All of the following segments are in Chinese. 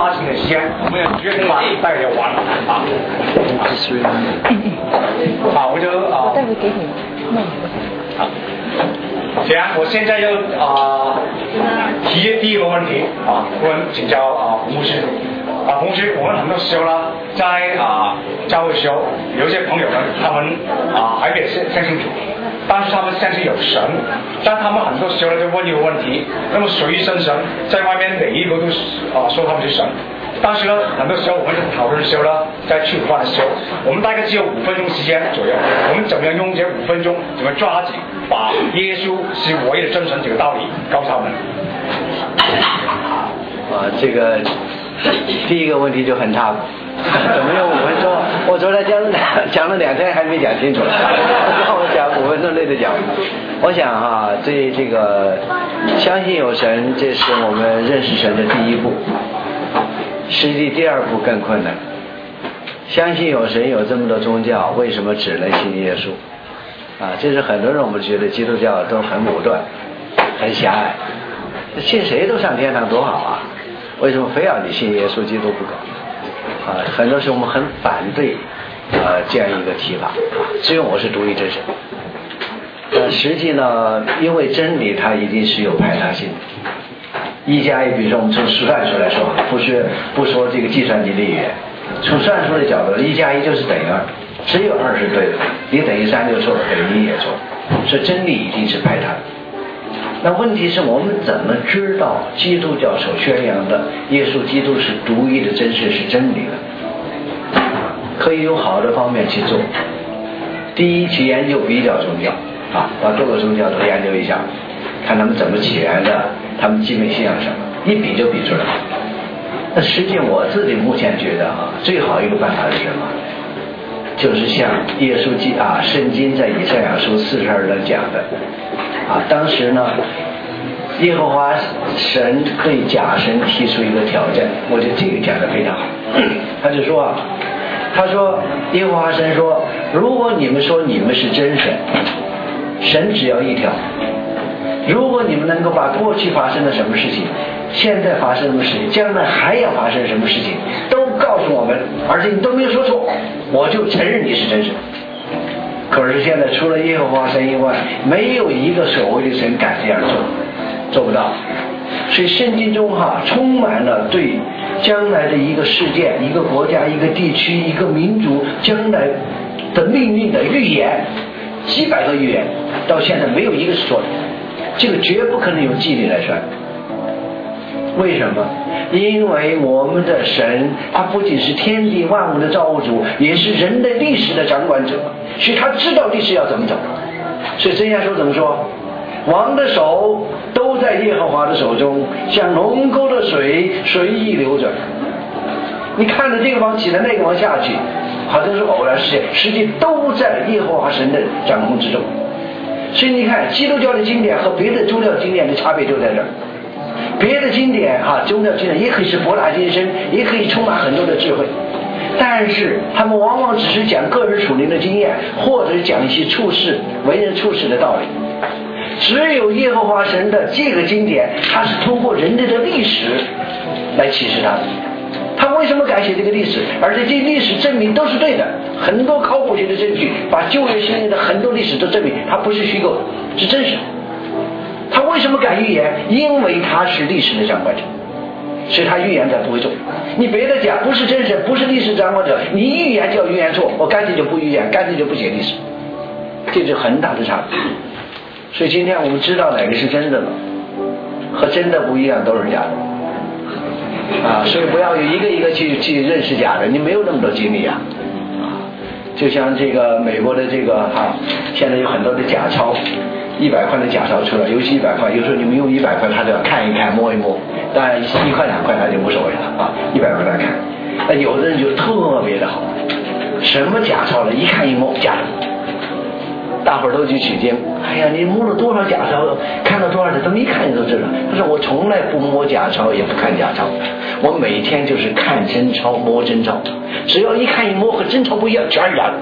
抓紧点时间，我们要约定完，待会就完了啊。好，我就待会给你。 好。这样，我现在就提第一个问题啊，请教胡牧师。胡牧师，我们很多时候呢，在教会时候，有一些朋友呢，他们还没有相信主，但是他们相信有神，但他们很多时候呢就问一个问题，那么谁是真神？在外面每一个都说他们是神。但是呢，很多时候我们在讨论的时候呢，在去饭的时候，我们大概只有5分钟时间左右，我们怎么样用这5分钟，怎么抓紧把耶稣是唯一的真神这个道理告诉他们？ 这个第一个问题就很差，怎么用5分钟？我昨天讲了2天还没讲清楚，让我讲5分钟内的讲。我想这个相信有神，这是我们认识神的第一步。实际第2步更困难。相信有神，有这么多宗教，为什么只能信耶稣？这是很多人我们觉得基督教都很武断，很狭隘，信谁都上天堂多好啊！为什么非要你信耶稣基督不可？很多时候我们很反对这样一个提法，只有我是独一真神。实际呢，因为真理它一定是有排他性的。1加1，比如说我们从算术来说，不说这个计算机的语言，从算术的角度，1加1就是等于2，只有2是对的，你等于3就错了，等于1也错，所以真理一定是排他的。那问题是我们怎么知道基督教所宣扬的耶稣基督是独一的真实是真理呢？可以有好的方面去做。第一，去研究比较宗教把各个宗教都研究一下，看他们怎么起来的，他们基本信仰什么，一比就比出来。那实际我自己目前觉得最好一个办法是什么？就是像耶稣圣经在以赛亚书42章讲的当时呢，耶和华神对假神提出一个挑战，我觉得这个讲得非常好。他就说他说耶和华神说，如果你们说你们是真神，神只要一条，如果你们能够把过去发生的什么事情，现在发生什么事情，将来还要发生什么事情都告诉我们，而且你都没有说错，我就承认你是真神。可是现在除了耶和华神以外，没有一个所谓的神敢这样做不到。所以圣经中充满了对将来的一个事件、一个国家、一个地区、一个民族将来的命运的预言，几百个预言，到现在没有一个是错的，这个绝不可能用纪律来算。为什么？因为我们的神他不仅是天地万物的造物主，也是人类历史的掌管者，所以他知道历史要怎么走。所以箴言书怎么说？王的手都在耶和华的手中，像龙沟的水随意流转。你看着这个王起来，那个王下去，好像是偶然事件，实际都在耶和华神的掌控之中。所以你看基督教的经典和别的宗教经典的差别就在这儿。别的经典宗教经典也可以是博大精深，也可以充满很多的智慧，但是他们往往只是讲个人属灵的经验，或者讲一些为人处事的道理。只有耶和华神的这个经典，它是通过人类的历史来启示他的。他为什么改写这个历史？而且这历史证明都是对的，很多考古学的证据把旧约新约的很多历史都证明它不是虚构的，是真实的。他为什么改预言？因为他是历史的掌管者，所以他预言才不会错。你别的讲不是真神，不是历史掌管者，你预言就要预言错，我干脆就不预言，干脆就不写历史，这是很大的差别。所以今天我们知道哪个是真的了，和真的不一样，都是假的所以不要有一个一个去认识假的，你没有那么多精力就像这个美国的这个现在有很多的假钞，100块的假钞出来，尤其100块，有时候你们用100块，他都要看一看摸一摸，当然1块2块他就无所谓了100块来看。有的人就特别的好，什么假钞的，一看一摸假的，大伙儿都去取经。哎呀，你摸了多少假钞，看了多少的，他们一看你都知道。他说我从来不摸假钞，也不看假钞，我每天就是看真钞摸真钞，只要一看一摸和真钞不一样，全是假的。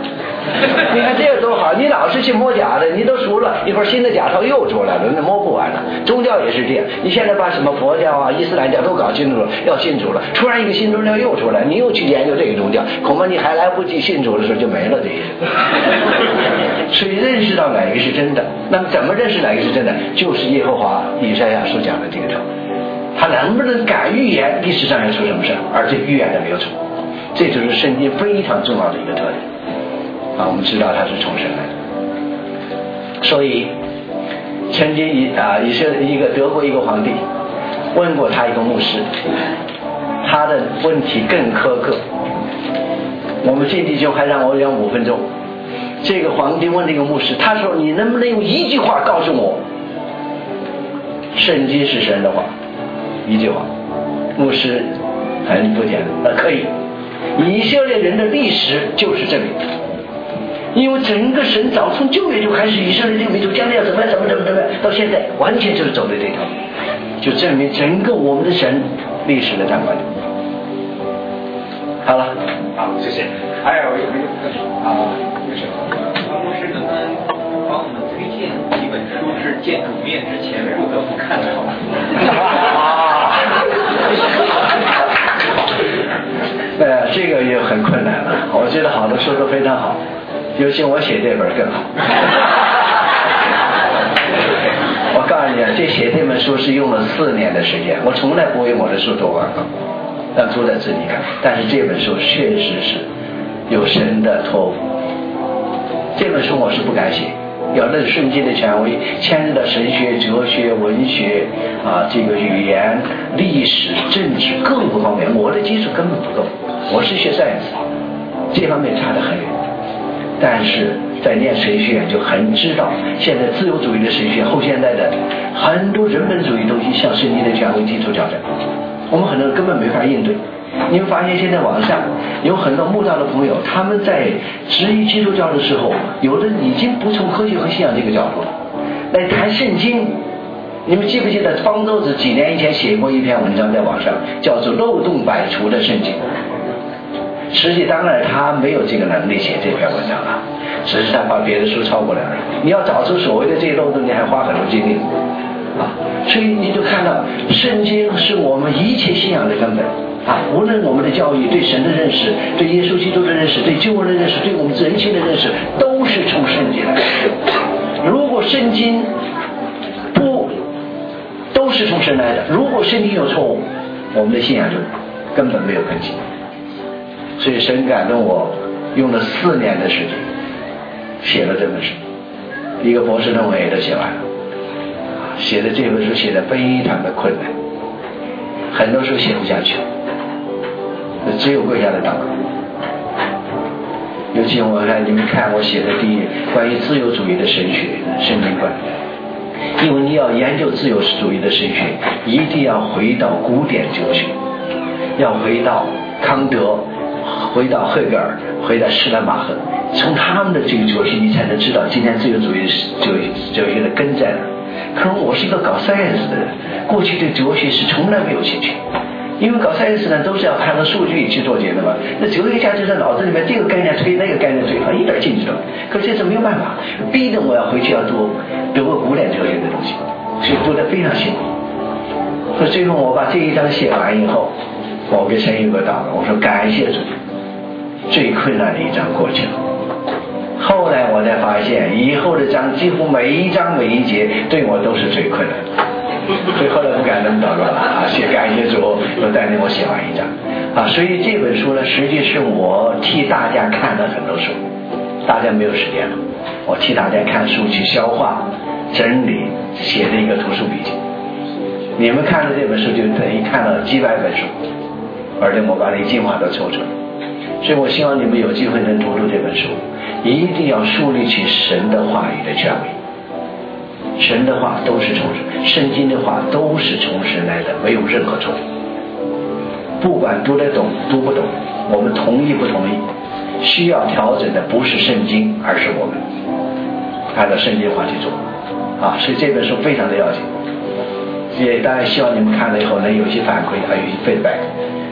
你看这个多好，你老是去摸假的，你都熟了，一会儿新的假套又出来了，那摸不完了。宗教也是这样，你现在把什么佛教啊、伊斯兰教都搞清楚了，要信主了，突然一个新宗教又出来，你又去研究这个宗教，恐怕你还来不及信主的时候就没了这些。所以认识到哪一个是真的，那么怎么认识哪一个是真的？就是耶和华以赛亚所讲的这个条，他能不能敢预言历史上要出什么事，而且预言的没有出，这就是圣经非常重要的一个特点啊。我们知道他是从神来的，所以曾经以色列一个德国一个皇帝问过他一个牧师，他的问题更苛刻。我们这弟兄还让我讲5分钟。这个皇帝问这个牧师，他说：“你能不能用一句话告诉我，圣经是神的话？”一句话。牧师很不简单，可以。以色列人的历史就是证明，因为整个神早从旧约就开始，以色列这个民族将来要怎么样，到现在完全就是走的这条，就证明整个我们的神历史的展观。好了， 好，谢谢。还有一个牧师能不能帮我们推荐几本书是见主面之前不得不看的好吗？ 这个也很困难了。我觉得好的书都非常好，尤其我写这本更好。我告诉你啊，写这本书是用了4年的时间，我从来不为我的书做广告，让读者自己看。但是这本书确实是有神的托付。这本书我是不敢写，要论圣经的权威，牵涉到神学、哲学、文学这个语言、历史、政治各个方面，我的基础根本不够。我是学 science， 这方面差得很远。但是在念神学就很知道，现在自由主义的神学、后现代的很多人本主义东西向圣经的权威提出挑战，我们很多人根本没法应对。你会发现现在网上有很多慕道的朋友，他们在质疑基督教的时候，有的已经不从科学和信仰这个角度了来谈圣经。你们记不记得方舟子几年以前写过一篇文章在网上，叫做漏洞百出的圣经。实际当然他没有这个能力写这篇文章了，只是他把别的书抄过来了。你要找出所谓的这些漏洞，你还花很多精力所以你就看到圣经是我们一切信仰的根本无论我们的教育、对神的认识、对耶稣基督的认识、对救恩的认识、对我们人性的认识，都是从圣经来的。如果圣经都是从神来的，如果圣经有错误，我们的信仰就根本没有根基。所以神感动我，用了4年的时间写了这本书，一个博士论文也都写完了。写的这本书写得非常的困难，很多书写不下去，只有跪下来祷告。尤其你们看我写的第一关于自由主义的神学圣经观，因为你要研究自由主义的神学，一定要回到古典哲学，要回到康德，回到赫格尔，回到施兰马赫，从他们的这个哲学你才能知道今天自由主义哲学的根在哪。可是我是一个搞 science 的人，过去对哲学是从来没有兴趣，因为搞 science 呢都是要看到数据去做结论嘛。那哲学家就在脑子里面这个概念推那个概念推，一点进去都没有。可是这是没有办法，逼着我要回去要读德国古典哲学的东西，所以读得非常辛苦。所以最后我把这一章写完以后，我给神有个祷告，我说感谢主，最困难的一章过去了。后来我才发现，以后的章几乎每一章每一节对我都是最困难的，所以后来不敢那么祷告了写感谢主又带领我写完一章所以这本书呢，实际是我替大家看了很多书，大家没有时间了，我替大家看书去消化整理，写的一个图书笔记。你们看了这本书就等于看了几百本书，而且我把你精华都抽出来。所以我希望你们有机会能读这本书，一定要树立起神的话语的权威。神的话都是从神，圣经的话都是从神来的，没有任何错误。不管读得懂读不懂，我们同意不同意，需要调整的不是圣经，而是我们按照圣经话去做所以这本书非常的要紧。也当然希望你们看了以后能有些反馈，有些 feedback。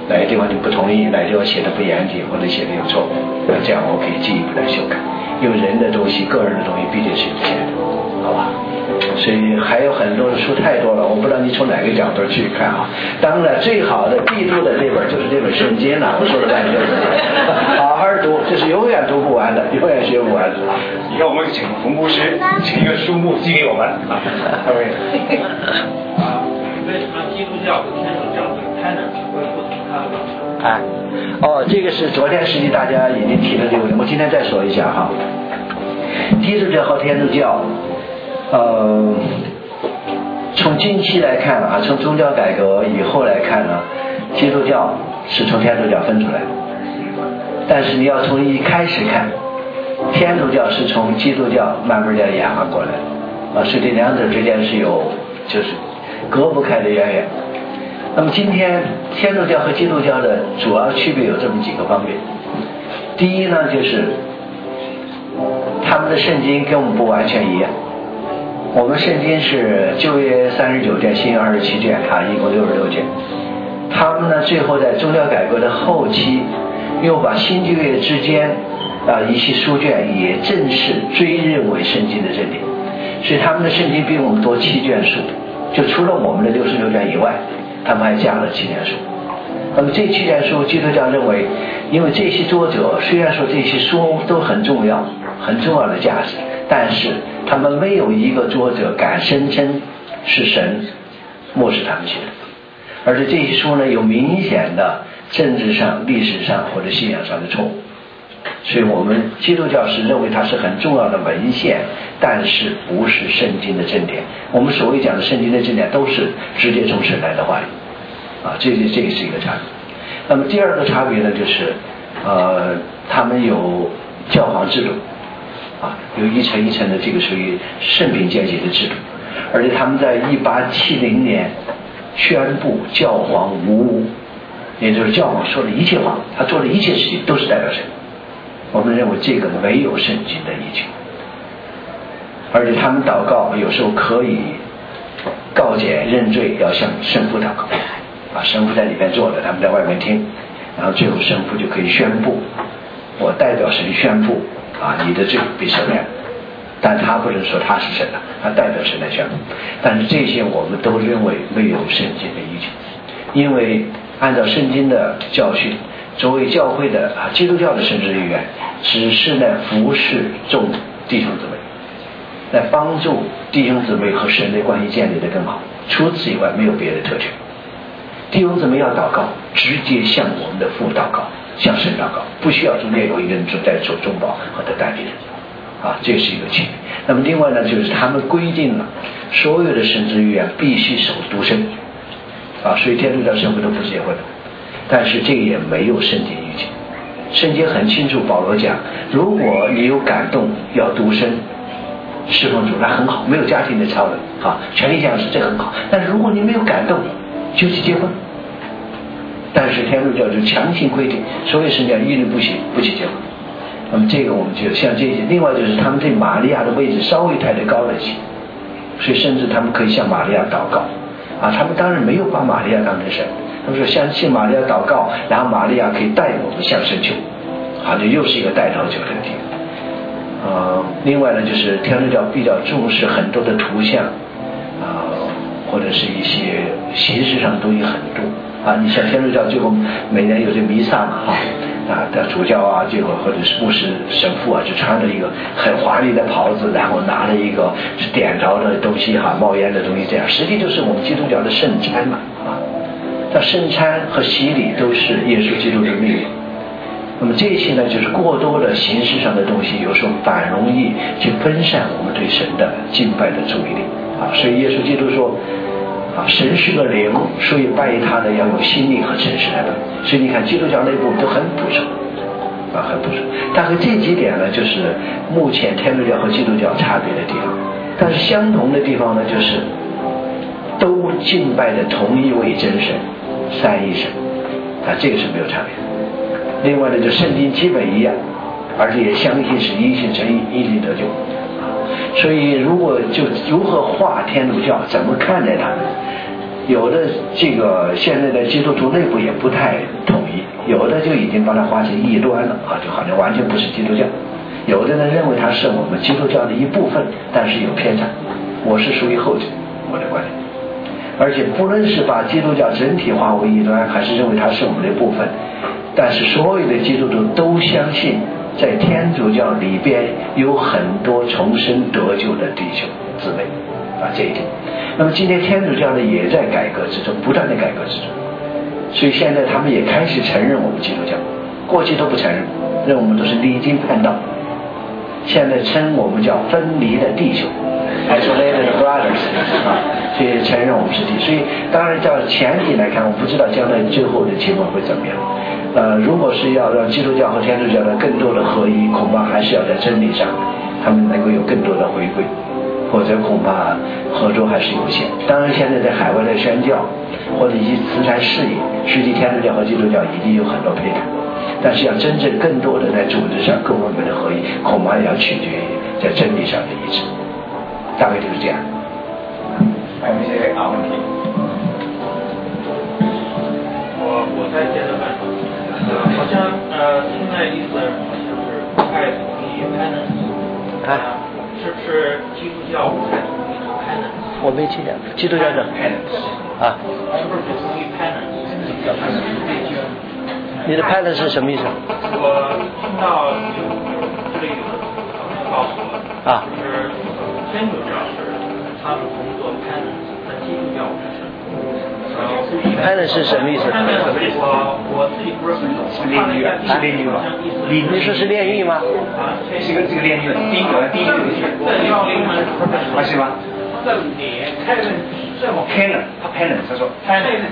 哪个地方你不同意，哪个地方写的不严谨或者写的有错误，那这样我可以进一步来修改。因为人的东西，个人的东西毕竟是有限的，好吧？所以还有很多的书太多了，我不知道你从哪个角度去看啊。当然，最好的必读的这本就是这本圣经了。我说了半天，好好读，这是永远读不完的，永远学不完的。 以后我们请冯牧师请一个书目寄给我们啊。 为什么基督教和天主教这个 canon 会不同看法？ 这个是昨天实际大家已经提了这个问题，我今天再说一下哈。基督教和天主教，从近期来看啊，从宗教改革以后来看呢，基督教是从天主教分出来的，但是你要从一开始看，天主教是从基督教慢慢的演化过来的，所以这两者之间是有就是隔不开的渊源。那么今天天主教和基督教的主要区别有这么几个方面。第一呢，就是他们的圣经跟我们不完全一样。我们圣经是旧约39卷，新约27卷，一共66卷。他们呢，最后在宗教改革的后期，又把新旧约之间一些书卷也正式追认为圣经的正典，所以他们的圣经比我们多7卷书，就除了我们的66卷以外，他们还加了7卷书。那么这7卷书，基督教认为，因为这些作者虽然说这些书都很重要的价值，但是他们没有一个作者敢声称是神漠视他们写的，而且这些书呢有明显的政治上、历史上或者信仰上的错误，所以我们基督教是认为它是很重要的文献，但是不是圣经的正典。我们所谓讲的圣经的正典都是直接从神来的话语这个是一个差别。那么第二个差别呢，就是他们有教皇制度有一层一层的这个属于圣品阶级的制度，而且他们在1870年宣布教皇无误，也就是教皇说的一切话，他做的一切事情都是代表神。我们认为这个没有圣经的依据，而且他们祷告有时候可以告解认罪，要向神父祷告神父在里面坐着，他们在外面听，然后最后神父就可以宣布，我代表神宣布你的罪被赦免，但他不能说他是神的，他代表神来宣布。但是这些我们都认为没有圣经的依据，因为按照圣经的教训，作为教会的基督教的神职人员，只是来服侍众弟兄姊妹，来帮助弟兄姊妹和神的关系建立得更好，除此以外没有别的特权。弟兄姊妹要祷告，直接向我们的父祷告，向神祷告，不需要中间有一个人在做中保和的代理人这是一个区别。那么另外呢，就是他们规定了所有的神职人员必须守独身所以天主教神父都不结婚的，但是这个也没有圣经依据。圣经很清楚，保罗讲，如果你有感动要独身侍奉主，那很好，没有家庭的操练权力降世，这很好。但是如果你没有感动，就去结婚。但是天主教就强行规定，所有神教一律不许结婚。那么这个我们就像这些，另外就是他们对玛利亚的位置稍微抬得高了一些，所以甚至他们可以向玛利亚祷告他们当然没有把玛利亚当成神，他们说向玛利亚祷告，然后玛利亚可以带我们向神求这又是一个带头求的地方。另外呢，就是天主教比较重视很多的图像或者是一些形式上东西很多你像天主教最后每年有这弥撒嘛的主教结果或者是牧师神父就穿着一个很华丽的袍子，然后拿了一个是点着的东西冒烟的东西，这样实际就是我们基督教的圣餐嘛那圣餐和洗礼都是耶稣基督的命令。那么这些呢，就是过多的形式上的东西，有时候反容易去分散我们对神的敬拜的注意力所以耶稣基督说神是个灵，所以拜他的要有心力和诚实来拜。所以你看基督教内部都很朴素很朴素。大概这几点呢，就是目前天主教和基督教差别的地方。但是相同的地方呢，就是都敬拜的同一位真神三一神这个是没有差别的。另外呢，就圣经基本一样，而且也相信是因信称义，因信得救所以如果就如何化天主教，怎么看待他们，有的这个现在的基督徒内部也不太的就已经把它划成异端了啊，就好像完全不是基督教。有的人认为它是我们基督教的一部分，但是有偏差。我是属于后者，我的观点。而且不论是把基督教整体化为异端，还是认为它是我们的部分，但是所有的基督徒都相信在天主教里边有很多重生得救的弟兄姊妹啊，这一点。那么今天天主教呢也在改革之中，不断的改革之中，所以现在他们也开始承认我们基督教，过去都不承认，认为我们都是离经叛道，现在称我们叫分离的弟兄 isolated brothers 啊，所以承认我们是弟兄。所以当然叫前提来看，我不知道将来最后的情况会怎么样。如果是要让基督教和天主教的更多的合一，恐怕还是要在真理上他们能够有更多的回归，否则恐怕合作还是有限。当然现在在海外的宣教或者一些慈善事业，实际天主教和基督教已经有很多配合，但是要真正更多的在组织上各方面的合一，恐怕也要取决于在真理上的一致，大概就是这样。 还有一些问题， 我再接着问，好像听的意思好像是爱同意 penance，是不是基督教不太同意 penance？ 我没听见，基督教的 penance 啊，是不是不同意 penance？ 你的 penance 是什么意思？ 我听到这里有的朋友告诉我， 啊， 就是天主教是他们工作 penance， 但基督教不是。 penance 是什么意思？ 我自己不是很懂。 是炼狱啊？是炼狱吗？ 你说是炼狱吗？ 啊， 是这个炼狱，第一个第一个啊是吗？ 这里 penance， 他 penance， 他说 penance，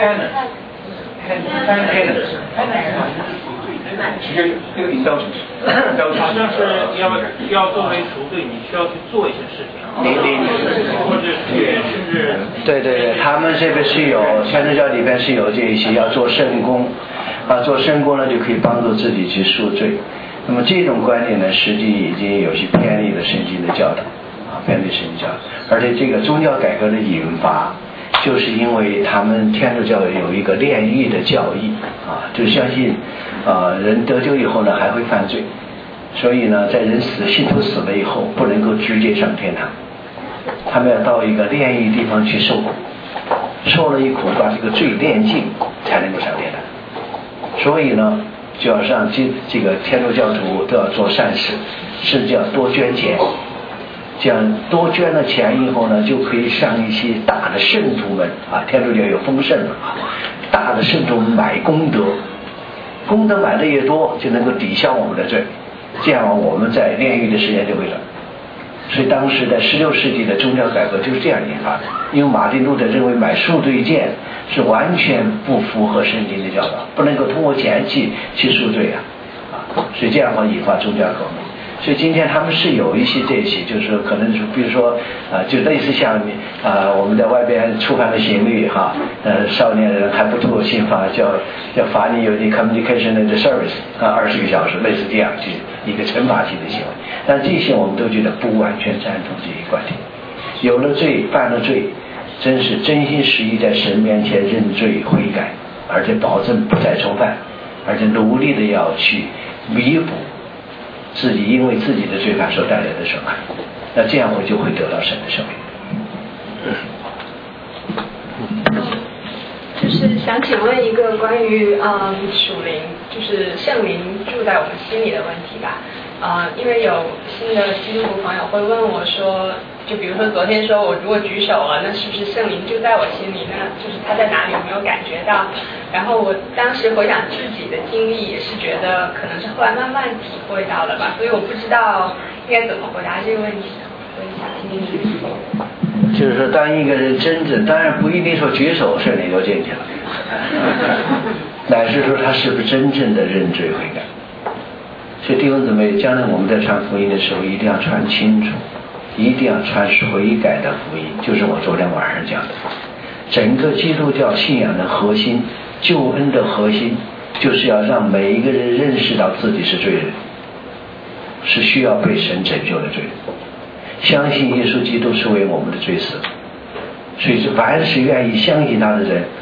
是这个indulgence， 好像是要作为赎罪，你需要去做一些事情，或者去甚至对，他们这边是有天主教里边是有这一些要做圣工，做圣工呢就可以帮助自己去赎罪。那么这种观点呢，实际已经有些偏离了圣经的教导偏离圣经教导，而且这个宗教改革的引发，就是因为他们天主教有一个炼狱的教义就相信人得救以后呢还会犯罪，所以呢在人信徒死了以后不能够直接上天堂，他们要到一个炼狱地方去受苦，受了一苦把这个罪炼尽才能够上天堂。所以呢就要让这个天主教徒都要做善事，甚至要多捐钱，这样多捐了钱以后呢，就可以向一些大的圣徒们天主教有丰盛大的圣徒们买功德，功德买的越多，就能够抵消我们的罪，这样我们在炼狱的时间就会短。所以当时在16世纪的宗教改革就是这样引发的，因为马丁路德认为买赎罪券是完全不符合圣经的教导，不能够通过钱去赎罪所以这样的话引发宗教革命。所以今天他们是有一些这些，就是说可能是比如说就类似像我们在外边触犯了刑律少年人还不妥刑罚，叫罚你有the communication and service 20个小时，类似这样去一个惩罚性的行为。但这些我们都觉得不完全赞同这一观点。有了罪，犯了罪，真是真心实意在神面前认罪悔改，而且保证不再重犯，而且努力的要去弥补自己因为自己的罪犯所带来的损害，那这样我就会得到神的赦免。 就是想请问一个关于属灵，就是圣灵住在我们心里的问题吧。因为有新的基督徒朋友会问我说，就比如说昨天说我如果举手了，那是不是圣灵就在我心里？那就是他在哪里有没有感觉到？然后我当时回想自己的经历，也是觉得可能是后来慢慢体会到的吧，所以我不知道应该怎么回答这个问题，所以想听听。 就是说，当一个人真正，当然不一定说举手圣灵就进去了，乃是说他是不是真正的认罪悔改。所以弟兄姊妹，将来我们在传福音的时候一定要传清楚，一定要传悔改的福音，就是我昨天晚上讲的。整个基督教信仰的核心，救恩的核心，就是要让每一个人认识到自己是罪人，是需要被神拯救的罪人，相信耶稣基督是为我们的罪死，所以凡是愿意相信他的人，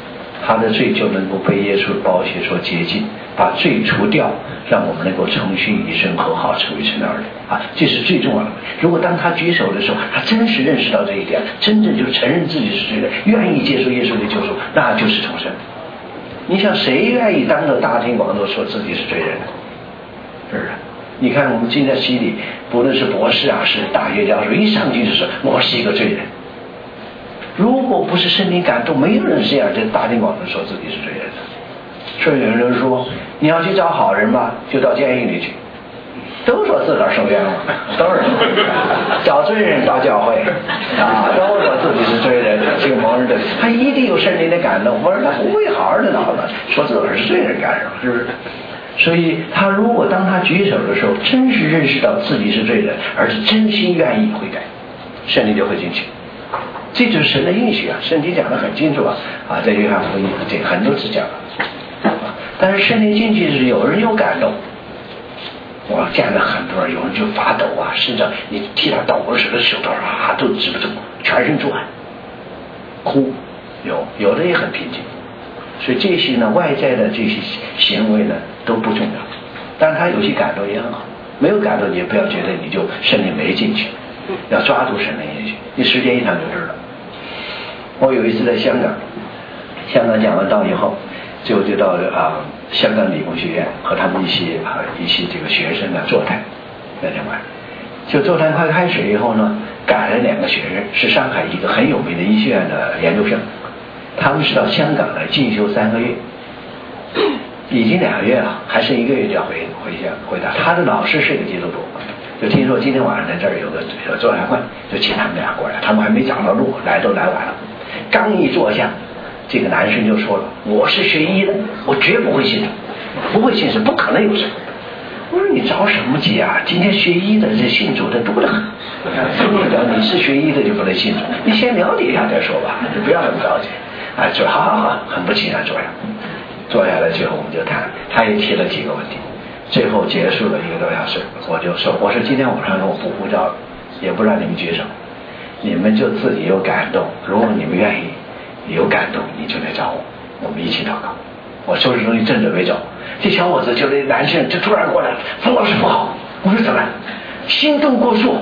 他的罪就能够被耶稣的宝血所洁净，把罪除掉，让我们能够重新与神和好，成为神的儿女啊，这是最重要的。如果当他举手的时候，他真实认识到这一点，真正就承认自己是罪人，愿意接受耶稣的救赎，那就是重生。你想谁愿意当着大庭广众说自己是罪人呢？是不是？你看我们今天洗礼，不论是博士啊，是大学教授，一上去就说我是一个罪人。如果不是圣灵感动，没有人这样在大庭广众说自己是罪人的。所以有人说你要去找好人吧，就到监狱里去，都说自个儿受冤枉，都是找罪人到教会啊，都说自己是罪人，这个蒙人的，他一定有圣灵的感动。我说他不会好好的脑子说自个儿是罪人干什么？是不是？所以他如果当他举手的时候，真是认识到自己是罪人，而是真心愿意悔改，圣灵就会进去。这就是神的应许啊，圣经讲得很清楚啊，在约翰福音这很多次讲了。但是圣灵进去是有人有感动，我见了很多人，有人就发抖啊，甚至你替他抖的时候，手头啊都止不住，全身出汗，哭，有的也很平静。所以这些呢，外在的这些行为呢都不重要，但是他有些感动也很好，没有感动你也不要觉得你就圣灵没进去，要抓住神的应许，你时间一长就知道。我有一次在香港讲完道以后，最后就到香港理工学院和他们一些这个学生座谈，那天晚上就座谈快开始以后呢，赶了2个学生，是上海一个很有名的医学院的研究生，他们是到香港来进修3个月，已经2个月了，还剩1个月就要回答。他的老师是一个基督徒，就听说今天晚上在这儿有个座谈会，就请他们俩过来，他们还没找到路，都来晚了。刚一坐下，这个男生就说了：“我是学医的，我绝不会信主，不会信神，不可能有神。”我说：“你着什么急啊？今天学医的这信主的多得很。你是学医的就不能信主，你先了解一下再说吧，你不要那么着急。”说好，很不情愿坐下来之后我们就谈，他也提了几个问题，最后结束了1个多小时，我就说：“我说今天晚上我不呼召，也不让你们举手，你们就自己有感动，如果你们愿意有感动，你就来找我，我们一起祷告。”我收拾东西正准备走，这小伙子就是男生就突然过来了：“冯老师不好！”我说：“怎么了？”心动过速，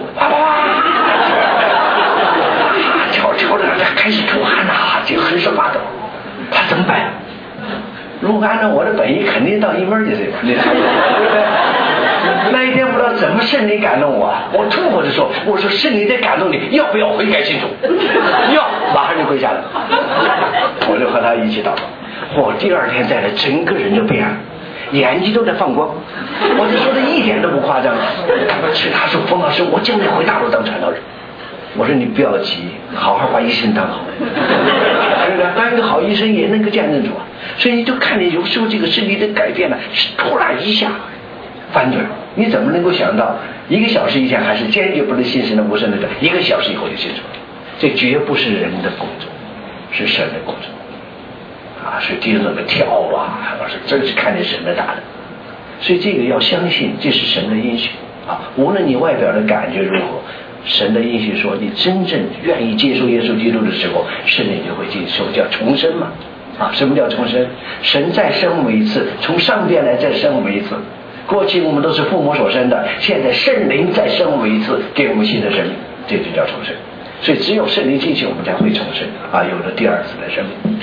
瞧着开始出汗呐，就浑身发抖，他怎么办？如果按照我的本意，肯定到一门去对吧？对不对？那一天不知道怎么圣灵感动我，我吐口就说：“我说圣灵在感动你，要不要悔改信主？”要，马上就跪下了。我就和他一起祷告。我第2天再来，整个人就变了，眼睛都在放光。我就说的一点都不夸张。是他说：“冯老师，我将来回大陆当传道人。”我说：“你不要急，好好把医生当好。”当一个好医生也能够见证主啊。所以你就看见有时候这个身体的改变呢，是突然一下翻转。你怎么能够想到1个小时以前还是坚决不能信神的无神的人，1个小时以后就信主？这绝不是人的工作，是神的工作啊！所以弟兄们跳啊，我说真是看见神的大能。所以这个要相信，这是神的应许啊！无论你外表的感觉如何，神的应许说，你真正愿意接受耶稣基督的时候，圣灵就会接受，叫重生嘛。什么叫重生？神再生我们一次，从上边来再生我们一次。过去我们都是父母所生的，现在圣灵再生我们一次，给我们新的生命，这就叫重生。所以只有圣灵进去，我们才会重生有了第2次的生命。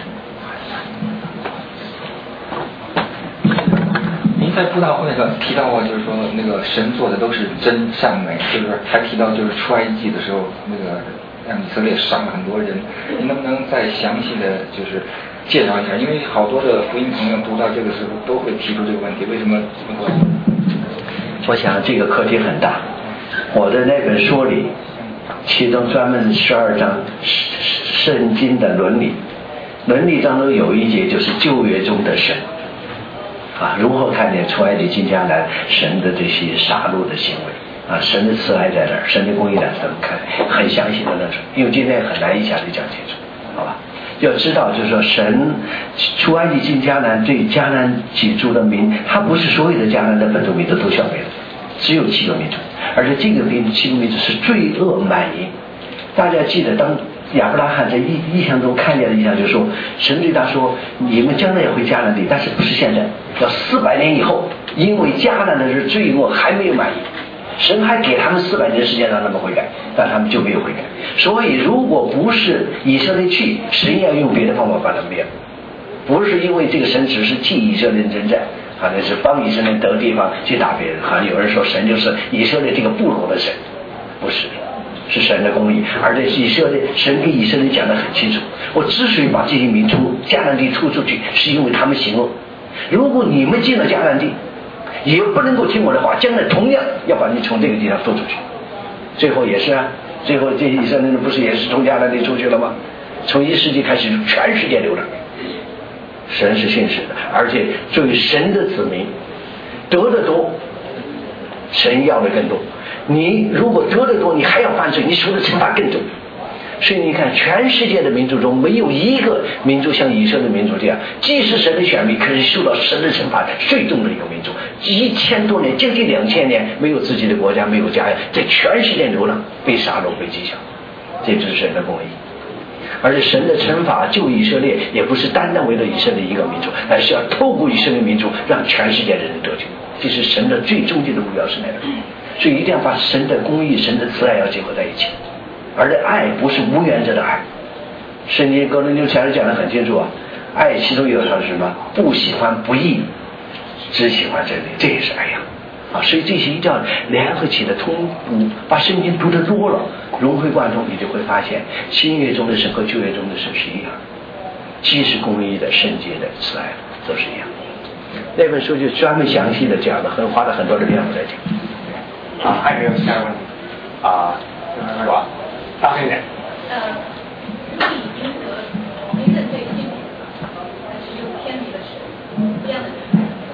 您在布道会上提到过，就是说那个神做的都是真善美，就是还提到就是出埃及的时候，那个让以色列伤了很多人，您能不能再详细的就是介绍一下？因为好多的福音朋友读到这个时候都会提出这个问题，为什么会？ 我想这个课题很大，我的那本书里，其中专门12章圣经的伦理当中有一节就是旧约中的神如何看见出埃及进迦南神的这些杀戮的行为神的慈爱在哪儿，神的公义在哪儿，怎么看？很详细的论述，因为今天很难一下子讲清楚，好吧？要知道，就是说神出埃及进迦南，对迦南几族的民，他不是所有的迦南的本族民族都消灭了，只有7个民族，而且这个7个民族是罪恶满盈。大家记得，当亚伯拉罕在意象中看见的意象，就是说，神对他说：“你们将来也回迦南地，但是不是现在，要400年以后，因为迦南的人罪恶还没有满意，神还给他们400年时间让他们悔改，但他们就没有悔改。所以，如果不是以色列去，神要用别的方法把他们灭了，不是因为这个神只是替以色列人征战。”好像是帮以色列得地方去打别人，好像有人说神就是以色列这个部落的神，不是，是神的公义。而且以色列神给以色列讲得很清楚，我之所以把这些民出迦南地出去，是因为他们行恶。如果你们进了迦南地，也不能够听我的话，将来同样要把你从这个地方拖出去。最后也是啊，最后这以色列人不是也是从迦南地出去了吗？从1世纪开始，全世界流浪。神是信实的，而且作为神的子民，得的多，神要的更多。你如果得的多，你还要犯罪，你受的惩罚更重。所以你看，全世界的民族中，没有一个民族像以色列民族这样，既是神的选民，可是受到神的惩罚最重的一个民族。1000多年，将近2000年，没有自己的国家，没有家园，在全世界流浪，被杀戮，被击杀，这就是神的公义。而且神的惩罚救以色列，也不是单单为了以色列一个民族，而是要透过以色列民族让全世界的人得救。这是神的最终极的目标是那个。所以一定要把神的公义、神的慈爱要结合在一起。而且爱不是无原则的爱，圣经哥林多前书讲得很清楚啊，爱其中有什么？不喜欢不义，只喜欢真理，这也是爱呀。所以这些一定要联合起来通读，把圣经读得多了，融会贯通，你就会发现新约中的神和旧约中的神是一样，既是公义的、圣洁的、慈爱的，都是一样。那本书就专门详细的讲了，花了很多的篇幅在讲。 还有没有其他问题？是吧？大声一点。 你赢得真正对信主的，但是又偏离了神，这样的人。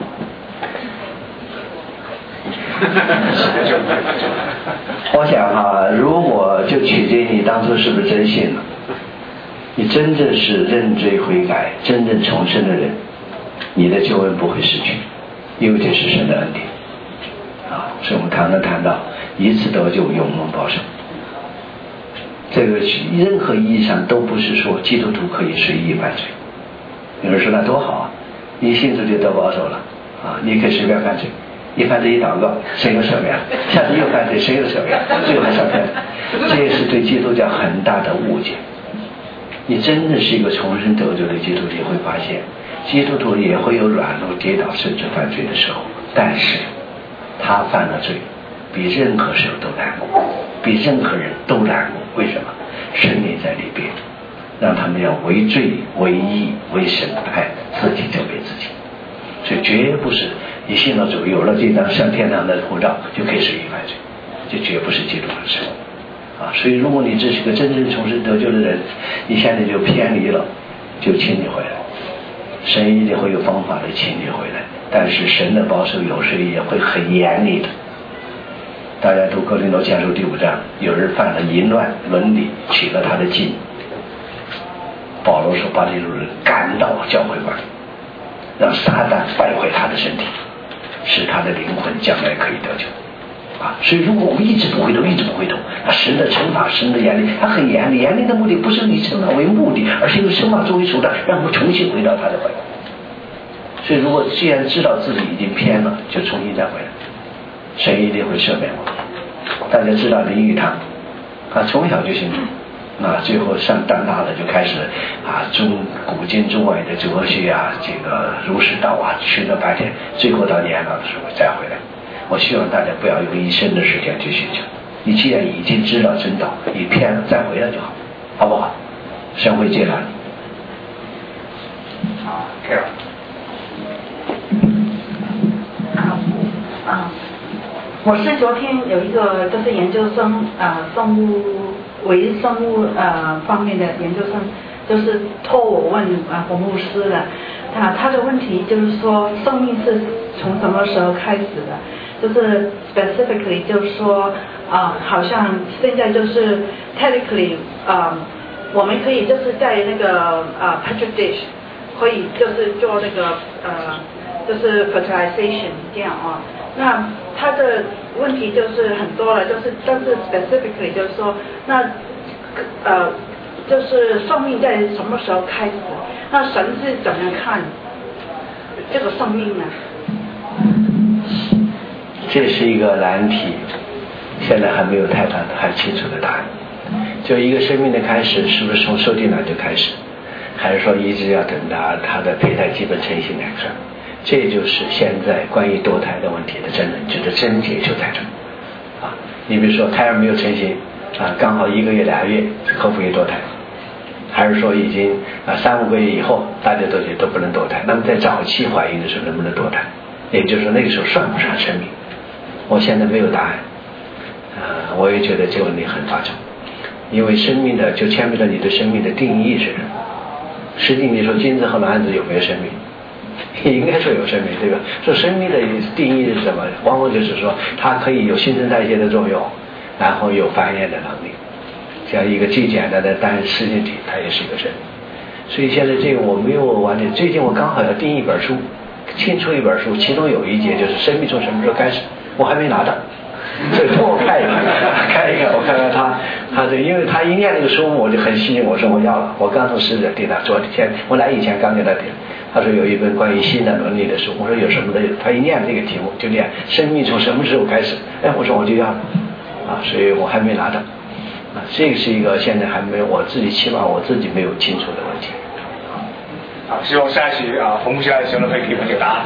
我想如果就取决于你当初是不是真信了，你真正是认罪悔改、真正重生的人，你的救恩不会失去，因为这是神的恩典所以我们常常谈到一次得救，永蒙保守。这个任何意义上都不是说基督徒可以随意犯罪。有人说那多好啊，你信主就得保守了你可以随便犯罪。一犯罪一祷告，神又赦免了；下次又犯罪，神又赦免了，最后赦免了。这是对基督教很大的误解。你真的是一个重生得救的基督徒，你会发现，基督徒也会有软弱、跌倒，甚至犯罪的时候，但是他犯了罪，比任何时候都难过，比任何人都难过。为什么？神灵在里边，让他们要为罪、为义、为神的爱，自己交给自己。所以绝不是你信了主，有了这张上天堂的护照就可以随意犯罪，这绝不是基督的生活所以如果你这是个真正重生得救的人，你现在就偏离了，就请你回来，神一定会有方法的请你回来，但是神的保守有时也会很严厉的。大家读哥林多前书第5章，有人犯了淫乱伦理，取了他的禁，保罗说把这种人赶到教会外，让撒旦败坏他的身体，使他的灵魂将来可以得救所以如果我们一直不回头，那神的惩罚，神的严厉，他很严厉，严厉的目的不是以惩罚为目的，而是用惩罚作为手段，让我们重新回到他的怀抱。所以如果既然知道自己已经偏了，就重新再回来，神一定会赦免我们。大家知道林语堂从小就信主，最后上长大了就开始古今中外的哲学这个儒释道学了半天，最后到年老的时候再回来。我希望大家不要用一生的时间去寻求，你既然已经知道真道，你偏了再回来就好，好不好？神会接纳你。 Carol。 我是昨天有一个就是研究生微生物方面的研究生，就是托我问洪牧师的，他的问题就是说生命是从什么时候开始的，就是 specifically 就是说好像现在就是 technically 我们可以就是在那个petri dish 可以就是做那个就是 fertilization 这样那他的问题就是很多了，就是但是 specifically 就是说，那就是寿命在什么时候开始？那神是怎么看这个寿命呢？ 这是一个难题，现在还没有太清楚的答案。就一个生命的开始，是不是从受精卵就开始，还是说一直要等到它的胚胎基本成型来看？这就是现在关于堕胎的问题的争论，就是症结就在这啊。你比如说胎儿没有成型啊，刚好1个月2个月可不可以堕胎？还是说已经3-5个月以后大家都觉得都不能堕胎？那么在早期怀孕的时候能不能堕胎？也就是说那个时候算不算生命？我现在没有答案。我也觉得这个问题很发愁，因为生命的就牵扯到你对生命的定义是什么。实际你说精子和卵子有没有生命？应该说有生命，对吧？说生命的定义是什么？往往就是说它可以有新陈代谢的作用，然后有繁衍的能力。像一个最简单的单实验体，它也是一个生命。所以现在这个我没有完全。最近我刚好要订一本书，新出一本书，其中有一节就是生命从什么时候开始，我还没拿到。所以托我看一看，我看看他这，因为他一念那个书目我就很吸引，我说我要了。我刚从使者递他，昨天我来以前刚给他递，他说有一本关于新的伦理的书，我说有什么的，他一念这个题目就念生命从什么时候开始，我说我就要了啊，所以我还没拿到啊，这个是一个现在还没有我自己期望我自己没有清楚的问题。 好，希望下一期冯牧师来的时候可以给我们解答。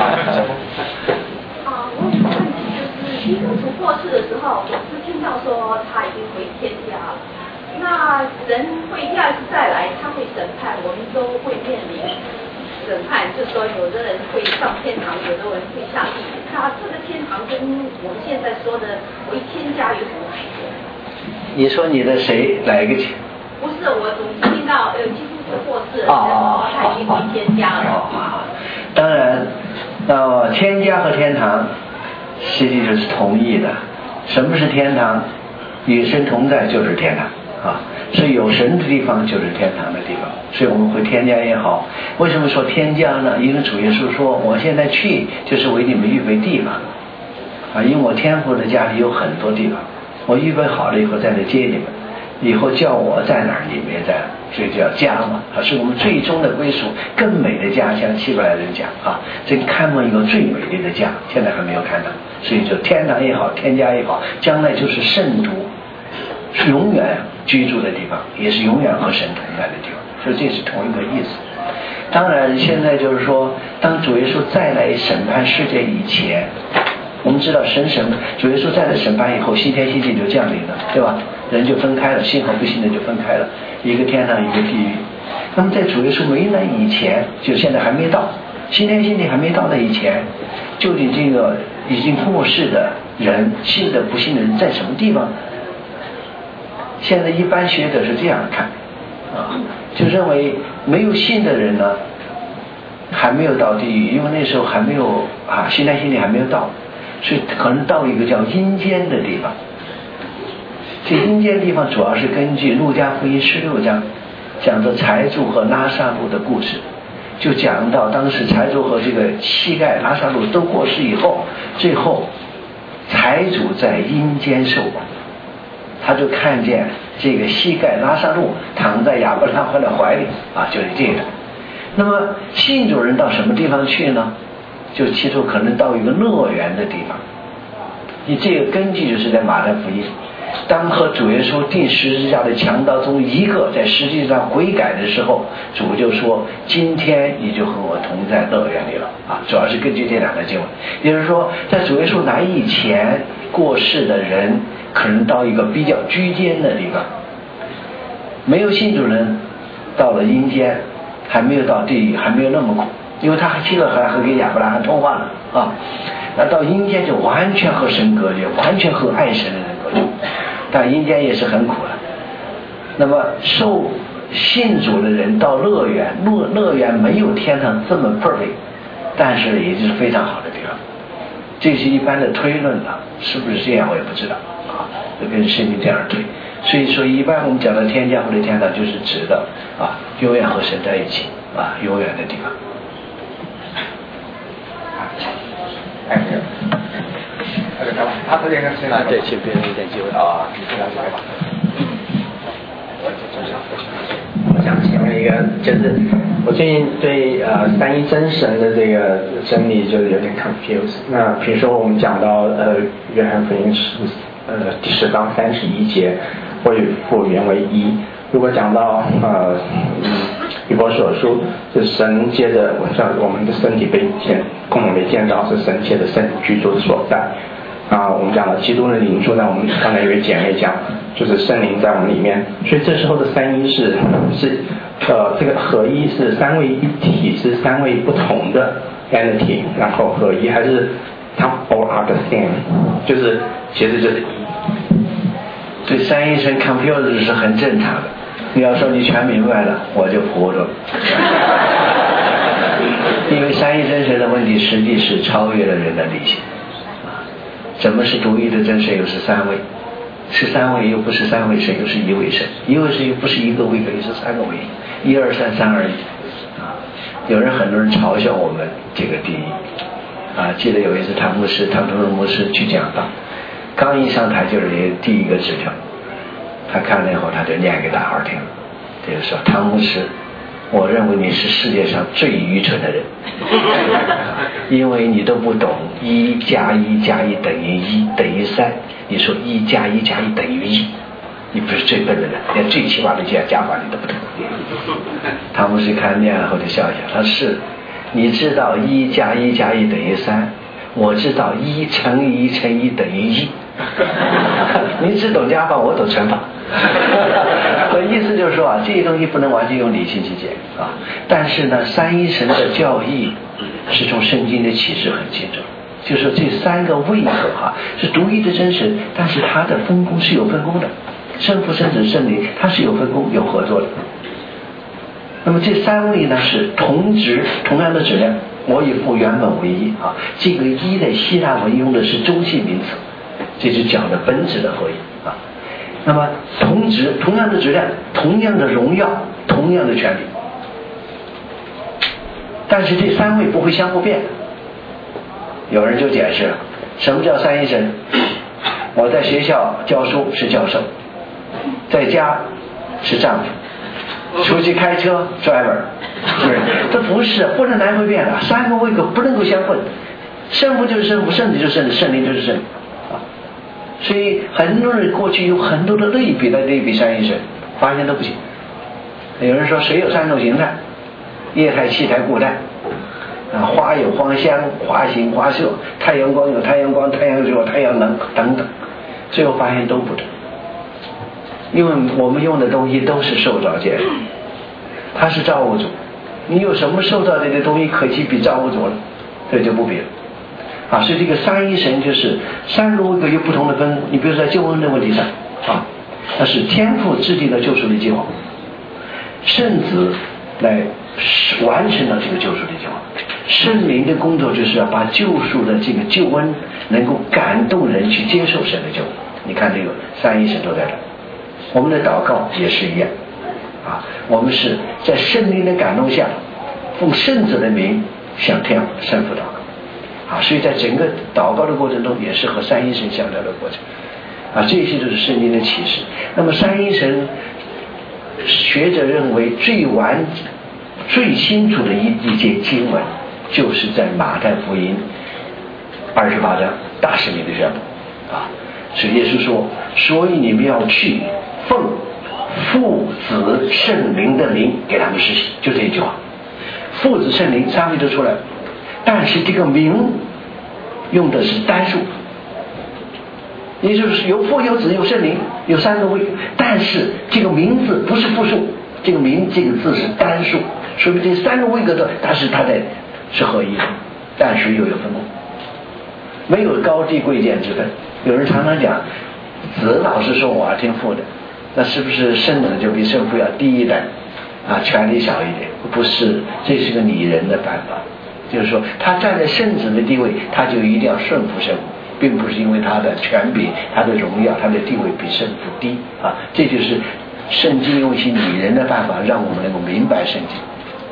我有个问题就是基督徒过世的时候，我是听到说他已经回天家了。那人会第二次再来，他会审判，我们都会面临审判，就是说有的人会上天堂，有的人会下地狱。那这个天堂跟我们现在说的回天家有什么区别？ 你说你的谁哪一个？ 不是，我总是听到基督徒过世，然后他已经回天家了。 当然，天家和天堂实际就是同义的。什么是天堂？与神同在就是天堂啊，所以有神的地方就是天堂的地方。所以我们回天家也好，为什么说天家呢？因为主耶稣说我现在去就是为你们预备地方啊，因为我天父的家里有很多地方，我预备好了以后再来接你们，以后叫我在哪儿你们也在哪儿，所以叫家嘛，是我们最终的归属，更美的家。像希伯来人讲啊，这看望一个最美丽的家，现在还没有看到，所以就天堂也好，天家也好，将来就是圣徒是永远居住的地方，也是永远和神同在的地方，所以这是同一个意思。当然现在就是说，当主耶稣再来审判世界以前，我们知道主耶稣再来审判以后，新天新地就降临了，对吧？人就分开了，信和不信的就分开了，一个天堂一个地狱。那么在主耶稣没来以前，就现在还没到新天新地还没到的以前，究竟这个已经过世的人，信的不信的人在什么地方？现在一般学者是这样看啊，就认为没有信的人呢还没有到地狱，因为那时候还没有新天新地还没有到，所以可能到一个叫阴间的地方。这阴间地方主要是根据路加福音16章讲的财主和拉撒路的故事，就讲到当时财主和这个乞丐拉撒路都过世以后，最后财主在阴间受报，他就看见这个乞丐拉撒路躺在亚伯拉罕的怀里啊，就是这个。那么信主人到什么地方去呢？就其中可能到一个乐园的地方。你这个根据就是在马太福音，当和主耶稣钉十字架的强盗中一个在实际上悔改的时候，主就说今天你就和我同在乐园里了啊，主要是根据这两个经文。也就是说在主耶稣来以前过世的人可能到一个比较居间的地方，没有信主人到了阴间，还没有到地狱，还没有那么苦，因为他还记得还和跟亚伯拉罕通话呢啊。那到阴间就完全和神隔绝，完全和爱神的人隔绝，但阴间也是很苦的。那么受信主的人到乐园，乐园没有天堂这么 perfect， 但是也就是非常好的地方。这是一般的推论了，是不是这样我也不知道啊，就跟圣经这样推。所以说一般我们讲的天家或者天堂就是指的永远和神在一起永远的地方。 他这边先来， 对，请别人一点机会你先来吧。我想请问一个，就是我最近对三一真神的这个真理就是有点 confused。那比如说我们讲到约翰福音第10章31节，或与父原为一。如果讲到以弗所书，是神借着我们的身体共同被建造，是神借着身体居住的所在。我们讲了基督的灵住在我们，刚才有位姐妹讲，就是圣灵在我们里面，所以这时候的三一是这个合一是三位一体，是三位不同的 entity， 然后合一还是它 all are the same， 就是其实就是一。 对三一神 confuse 是很正常的。你要说你全明白了，我就服了。因为三一真神的问题实际是超越了人的理性。什么是独一的真神？又是三位，是三位又不是三位神，又是一位神，一位神又不是一个位格，又是三个位一，1、2、3，三而已。很多人嘲笑我们这个第一。记得有一次唐同荣牧师去讲道，刚一上台就是第一个指条，他看了以后他就念给大伙听，就是说唐牧师，我认为你是世界上最愚蠢的人，因为你都不懂1加1加1等于1等于3，你说1加1加1等于1，你不是最笨的人，连最起码的加法你都不懂。唐牧师看念了后就笑一笑，他是，你知道1加1加1等于3，我知道1乘以1乘以1等于1。你只懂加法，我懂乘法。我意思就是说这些东西不能完全用理性去解但是呢，三一神的教义是从圣经的启示很清楚，就是说这三个位格是独一的真神，但是它的分工是有分工的，圣父、圣子、圣灵，它是有分工有合作的。那么这三位呢是同质同样的质量，我与父原本为一这个一的希腊文用的是中性名词，这是讲的本质的合一那么同质同样的质量，同样的荣耀，同样的权利，但是这三位不会相互变。有人就解释了，什么叫三一神？我在学校教书是教授，在家是丈夫，出去开车 driver， 这不能来回变的，三个位格不能够相混，圣父就是圣父，圣子就是圣子，圣灵就是圣灵所以很多人过去有很多的类比来类比三一神，发现都不行。有人说水有3种形态，液态、气态、固态花有花香、花形、花色，太阳光有太阳光、太阳热、太阳能等等，最后发现都不对，因为我们用的东西都是受造界，它是造物主，你有什么受造界的东西可以比造物主了？这就不比了所以这个三一神就是三个位格有不同的分。你比如说在救恩的问题上那是天父制定了救赎的计划，圣子来完成了这个救赎的计划，圣灵的工作就是要把救赎的这个救恩能够感动人去接受神的救恩。你看这个三一神都在这，我们的祷告也是一样我们是在圣灵的感动下，奉圣子的名向天父圣父祷告所以在整个祷告的过程中也是和三一神相交的过程这些都是圣经的启示。那么三一神学者认为最清楚的一节经文就是在马太福音28章大使命的宣布所以耶稣说，所以你们要去奉父子圣灵的名给他们施洗，就这一句话，父子圣灵三位都出来了，但是这个名用的是单数，也就是有父有子有圣灵有三个位，但是这个名字不是复数，这个名这个字是单数，说明这三个位格的，但是它是合一的，但是又有分工，没有高低贵贱之分。有人常常讲子老是说我要听父的，那是不是圣子就比圣父要低一等权力小一点？不是，这是个拟人的办法，就是说他站在圣子的地位，他就一定要顺服圣父，并不是因为他的权柄、他的荣耀、他的地位比圣父低这就是圣经用一些拟人的办法让我们能够明白圣经。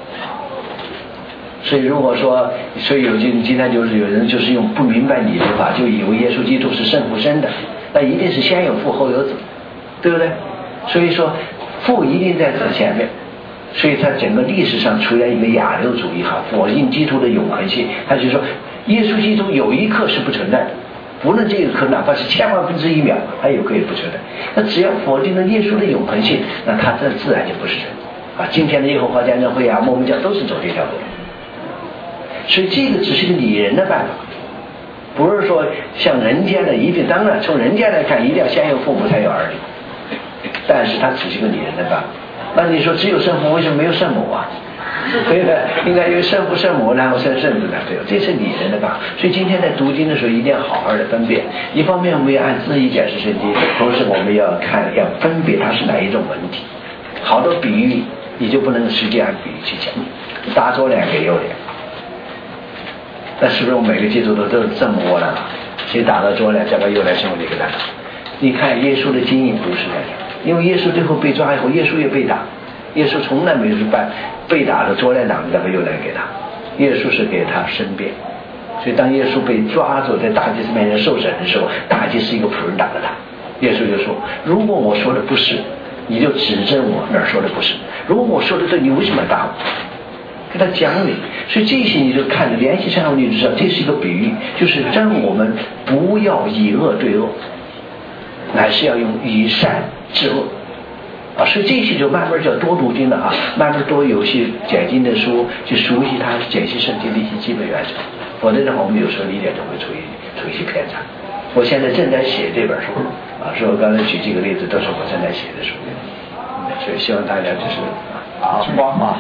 所以如果说，今天就是有人就是用不明白拟人法，就以为耶稣基督是圣父生的，那一定是先有父后有子，对不对？所以说父一定在子前面所以他整个历史上出现一个亚流主义哈，否定基督的永恒性。他就说，耶稣基督有一刻是不存在的，无论这一刻哪怕是千万分之一秒，他有可以不存在。那只要否定了耶稣的永恒性，那他这自然就不是神啊。今天的耶和华见证会啊、摩门教都是走这条路，所以这个只是个拟人的办法，不是说像人间的一定，当然从人间来看，一定要先有父母才有儿女，但是它只是个拟人的办法。那你说只有圣父，为什么没有圣母啊？对的，应该有圣父、圣母，然后圣子才对，这是拟人的办法。所以今天在读经的时候，一定要好好的分辨。一方面我们要按字义解释圣经，同时我们要要分别它是哪一种文体。好多比喻你就不能实际按比喻去讲，打左脸给右脸。那是不是我们每个基督徒都这么窝囊啊？谁打到左脸，再把右脸送给你个蛋？你看耶稣的经验不是那样，因为耶稣最后被抓以后，耶稣也被打，耶稣从来没有被打的左脸挡着，再把右脸给他。耶稣是给他申辩，所以当耶稣被抓住在大祭司面前受审的时候，大祭司一个仆人挡着他，耶稣就说：如果我说的不是，你就指正我哪儿说的不是；如果我说的对，你为什么打我？给他讲理。所以这些你就看着联系上，你就知道这是一个比喻，就是让我们不要以恶对恶，乃是要用以善治恶啊。所以这些就慢慢就要多读经了啊，慢慢多有些解经的书，去熟悉它解析圣经的一些基本原则，否则的话我们有时候理解就会出一些偏差。我现在正在写这本书啊，所以我刚才举几个例子都是我正在写的书，所以希望大家就是好光啊。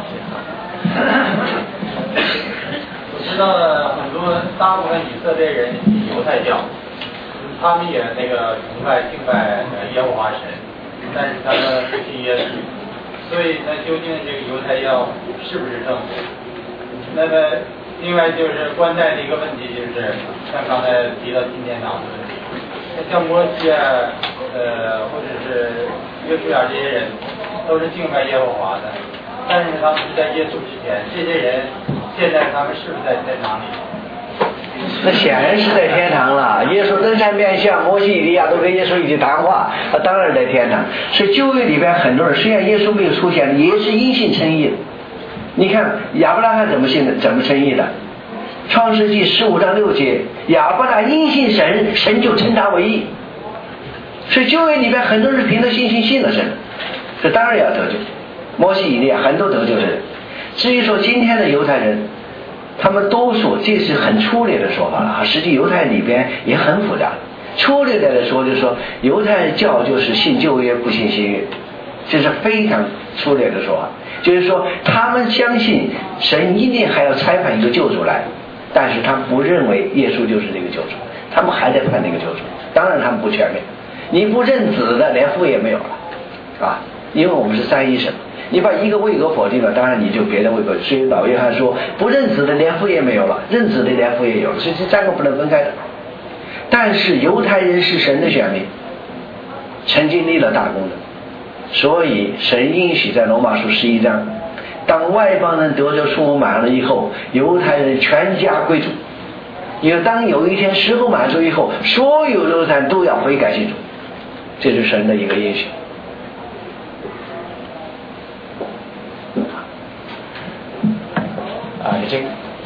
我知道了很多大部分以色列人犹太教，他们也那个敬拜耶和华神，但是他们不信耶稣，所以那究竟这个犹太教是不是正确？那么另外就是关带的一个问题，就是像刚才提到金天堂的问题，像摩西啊，或者是约书亚这些人，都是敬拜耶和华的。但是他们是在耶稣之前，这些人现在他们是不是在天堂里？ 那显然是在天堂了。耶稣登山变相，摩西、以利亚都跟耶稣一起谈话，他当然在天堂。所以旧约里边很多人，虽然耶稣没有出现，也是因信称义的。你看亚伯拉罕怎么称义的？创世纪15章6节，亚伯拉罕因信神，神就称他为义。所以旧约里边很多人凭着信心信了神，这当然要得救。摩西、以利亚很多得救的人。至于说今天的犹太人，他们多数，这是很粗略的说法了，实际犹太里边也很复杂。粗略的来说，就是说犹太教就是信旧约不信新约，这是非常粗略的说法。就是说他们相信神一定还要差派一个救主来，但是他们不认为耶稣就是那个救主，他们还在派那个救主。当然他们不全面，你不认子的连父也没有了啊，因为我们是三一神。你把一个位格否定了，当然你就别的位格。所以老约翰说，不认子的连父也没有了，认子的连父也有了，所以这三个不能分开的。但是犹太人是神的选民，曾经立了大功的，所以神应许在罗马书11章，当外邦人得着数目满了以后，犹太人全家归主。因为当有一天时候满足以后，所有犹太人都要悔改信主，这是神的一个应许。已经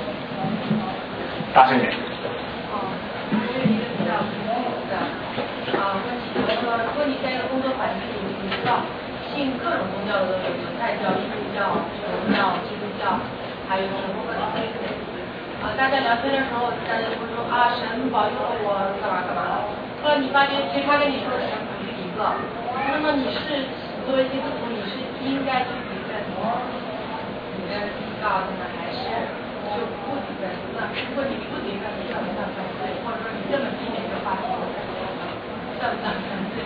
大声点。 因为一个比较普通的问题，就是说，如果你在一个工作环境里，你知道信各种宗教的都有，犹太教、基督教、佛教、基督教，还有什么非的。大家聊天的时候，大家就会说神保佑了我干嘛干嘛了。后来你发现，其实他跟你说的神不是一个。那么你是作为基督徒，你是应该去认同你的告诉呢，还是就不提认？那如果你不提认，你算不算犯罪？或者说你这么避免一个话题，算不算犯罪？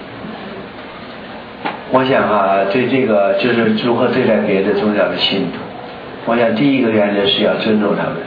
我想对这个就是如何对待别的宗教的信徒，我想第一个原则是要尊重他们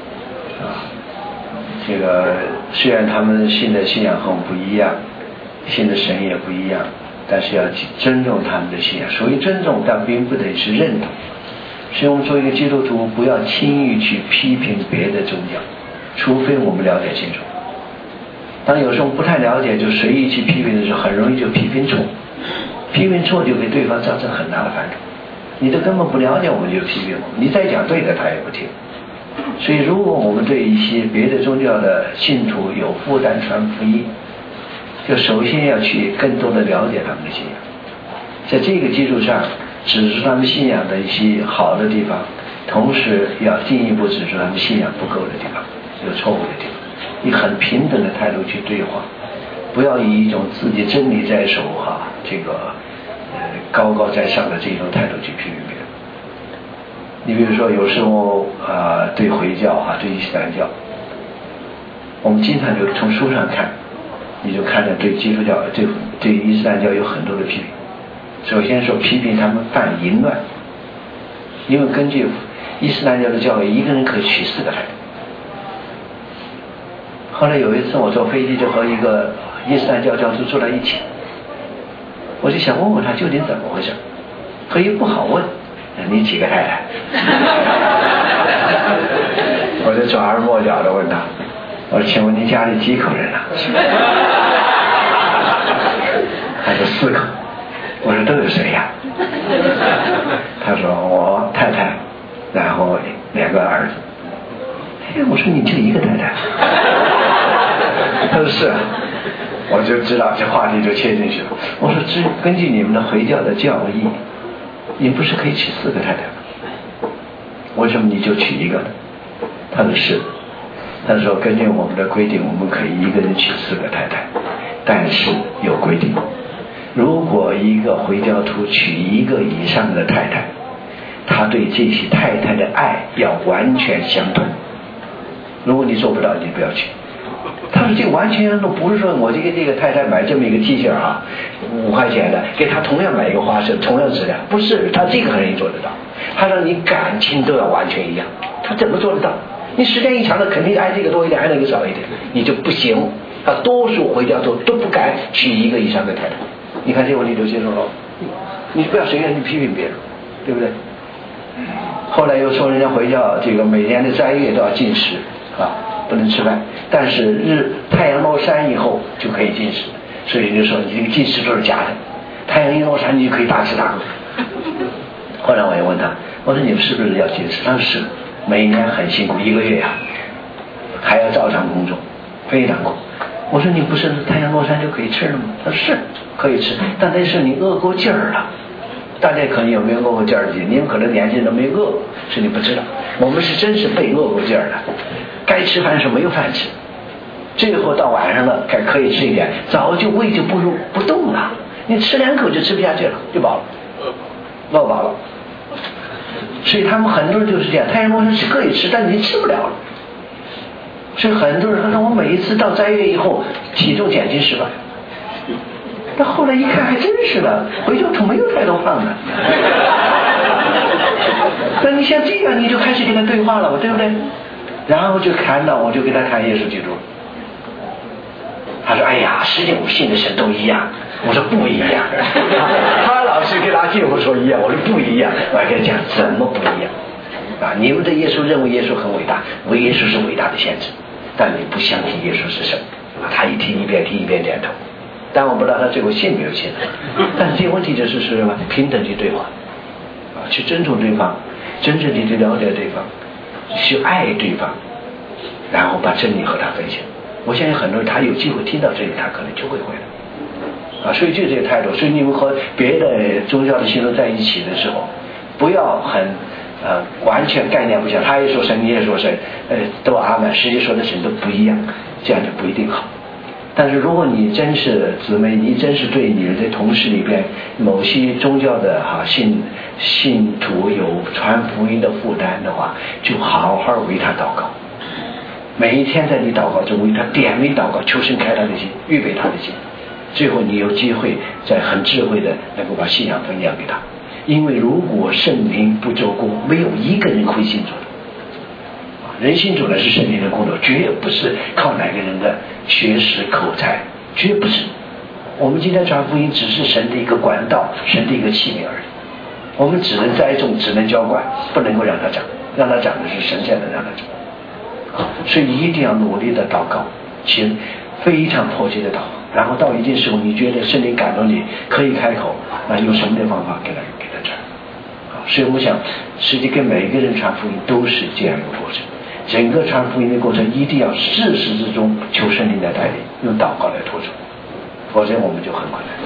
这个虽然他们信的信仰和我们不一样，信的神也不一样，但是要尊重他们的信仰。所谓尊重，但并不等于是认同。所以我们作为一个基督徒，不要轻易去批评别的宗教，除非我们了解清楚。当有时候不太了解就随意去批评的时候，很容易就批评错，批评错就给对方造成很大的反感。 你都根本不了解我们就批评我们，你再讲对的他也不听。所以如果我们对一些别的宗教的信徒有负担传福音，就首先要去更多的了解他们的信仰，在这个基础上指出他们信仰的一些好的地方，同时要进一步指出他们信仰不够的地方，有错误的地方，以很平等的态度去对话，不要以一种自己真理在手这个高高在上的这种态度去批评别人。你比如说有时候对回教对伊斯兰教，我们经常就从书上看，你就看着对基督教对伊斯兰教有很多的批评。首先说批评他们犯淫乱，因为根据伊斯兰教的教义，一个人可以娶4个太太。后来有一次我坐飞机就和一个伊斯兰教教徒坐在一起，我就想问问他究竟怎么回事，可也不好问，你几个太太？我就转而抹角的问他，我说请问您家里几口人啊？他说4口。我说都有谁呀？他说我太太，然后2个儿子。我说你就1个太太？他说是。我就知道这话题就切进去了。我说根据你们的回教的教义，你不是可以娶4个太太吗？为什么你就娶1个呢？他说是。他说根据我们的规定，我们可以1个人娶4个太太，但是有规定，如果一个回教徒娶1个以上的太太，他对这些太太的爱要完全相同。如果你做不到，你不要娶。他说这完全相同，不是说我这个太太买这么一个 T 恤5块钱的，给他同样买一个花色，同样质量，不是，他这个很容易做得到。他说你感情都要完全一样，他怎么做得到？你时间一长了，肯定爱这个多一点，爱那个少一点，你就不行。多数回教徒都不敢娶1个以上的太太。你看这个问题就接受了，你不要随便去批评别人，对不对？后来又说人家回教这个每年的斋月都要禁食不能吃饭，但是太阳落山以后就可以禁食，所以就说你这个禁食都是假的，太阳一落山你就可以大吃大喝。后来我也问他，我说你们是不是要禁食？他说是，每年很辛苦，1个月还要照常工作，非常苦。我说你不是太阳落山就可以吃了吗？他说是可以吃，但那是你饿过劲儿了。大家可能有没有饿过劲儿的？你们可能年轻人都没饿过，所以你不知道。我们是真是被饿过劲儿了，该吃饭时候没有饭吃，最后到晚上了可以吃一点，早就胃就不动了，你吃2口就吃不下去了，就饱了，饿饱了。所以他们很多人就是这样，太阳落山是可以吃，但你吃不了了。所以很多人说我每一次到斋月以后体重减轻10%，但后来一看还真是的，回教徒没有太多胖的。那你像这样你就开始跟他对话了，对不对？然后就看到我就给他看耶稣基督，他说哎呀，世界我信的神都一样。我说不一样。他老是跟他进乎说一样，我说不一样。我还跟他讲怎么不一样你们的耶稣认为耶稣很伟大，耶稣是伟大的先知，但你不相信耶稣是神他一听一遍点头，但我不知道他最后信没有信。但是这个问题就是什么？平等去对话去尊重对方，真正去了解对方，去爱对方，然后把真理和他分享。我相信很多人他有机会听到这里，他可能就会回来所以就这个态度。所以你们和别的宗教的信徒在一起的时候，不要很完全概念不相，他也说神，你也说神，都阿们，实际说的神都不一样，这样就不一定好。但是如果你真是姊妹，你真是对你的同事里边某些宗教的信徒有传福音的负担的话，就好好为他祷告，每一天在你祷告中为他点名祷告，求神开他的心，预备他的心，最后你有机会在很智慧的能够把信仰分享给他。因为如果圣灵不做工，没有一个人会信主的。人信主的是圣灵的工作，绝不是靠哪个人的学识口才，绝不是。我们今天传福音只是神的一个管道，神的一个器皿而已。我们只能栽种，只能浇灌，不能够让它长，让它长的是神才能让它长。所以一定要努力的祷告，其实非常迫切的祷告。然后到一定时候，你觉得圣灵感动你，可以开口，那用什么的方法给他传？ 所以我们想，实际跟每一个人传福音都是这样一个过程。整个传福音的过程一定要自始至终求圣灵的带领，用祷告来托出，否则我们就很困难。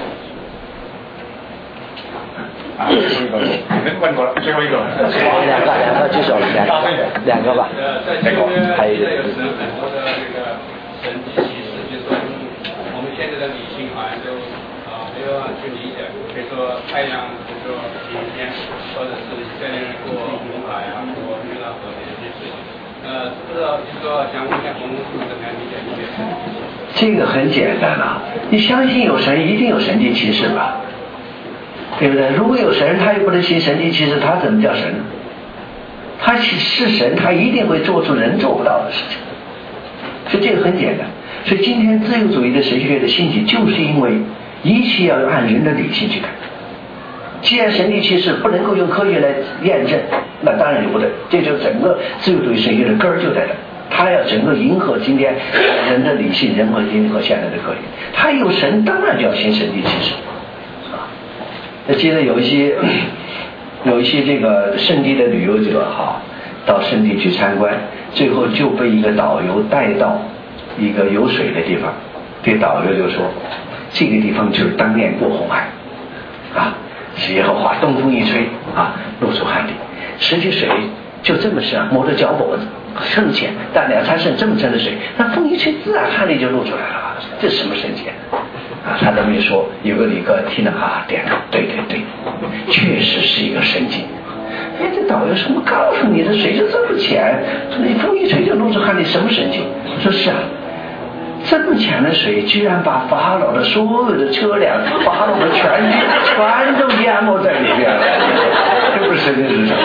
最后一个，问过了，最后一个。 两个举手了，两个吧。还有一个。 很多的这个神迹奇事，就是说我们现在的理性好像都没有办法去理解，比如说太阳，比如说晴天，或者是以色列人过红海啊，过约旦河这些事情。不知道就是说想问一下洪牧师怎么样理解这些神迹？ 这个很简单啊，你相信有神，一定有神迹奇事吧？对不对？如果有神，他又不能行神迹奇事，他怎么叫神呢？他是神，他一定会做出人做不到的事情。所以这个很简单。所以今天自由主义的神学的兴起，就是因为一切要按人的理性去看。既然神迹奇事不能够用科学来验证，那当然就不对。这就是整个自由主义神学的根儿就在这。他要整个迎合今天人的理性，人和迎合现在的科学。他有神，当然就要行神迹奇事。记得有一些这个圣地的旅游者到圣地去参观，最后就被一个导游带到一个有水的地方，这导游就说这个地方就是当年过红海耶和华东风一吹露出旱地，实际水就这么深，摸着脚脖子深浅，但2-3升这么深的水，那风一吹自然旱地就露出来了，这是什么神奇他这么一说，有个旅客听了点头，对，确实是一个神迹。这导游说，我告诉你的水就这么浅，那风一吹就露出旱地，什么神迹？说是这么浅的水居然把法老的所有的车辆、法老的全军全都淹没在里面了，这不是神经是什么？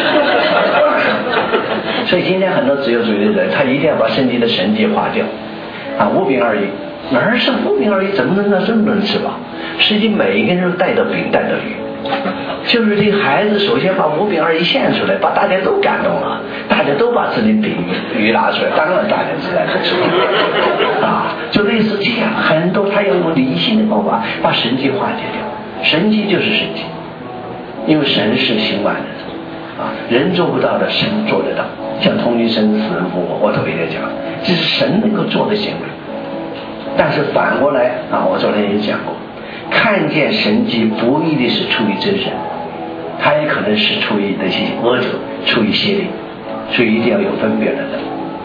所以今天很多自由主义的人，他一定要把圣经的神迹划掉，5饼2鱼。哪儿是5饼2鱼？怎么能够这么能吃饱？实际每一个人都带着饼带着鱼，就是这个孩子首先把5饼2鱼献出来，把大家都感动了，大家都把自己饼鱼拿出来，当然大家自然都吃就类似这样，很多他要用理性的方法把神迹化解掉。神迹就是神迹，因为神是行万能的人做不到的神做得到，像同居生死人复活，我头一天讲，这是神能够做的行为。但是反过来我昨天也讲过，看见神迹不一定是出于真神，它也可能是出于那些恶者，出于邪灵，所以一定要有分辨的人。